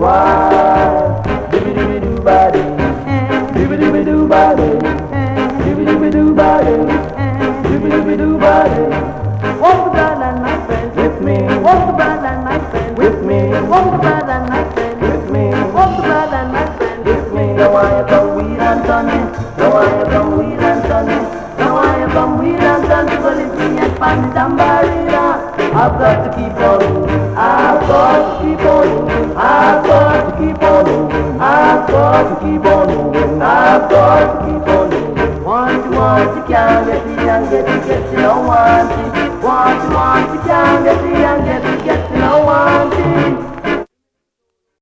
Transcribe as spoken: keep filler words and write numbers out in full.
Why? Dibby dibby doo body. Dibby dibby doo body. Dibby dibby doo body. Dibby dibby doo body. Walk the bride my friend. With me. Walk the bride my friend. With me. Walk the bride my friend. With me. Walk the bride my friend. With me. Now I have the weed and tonic.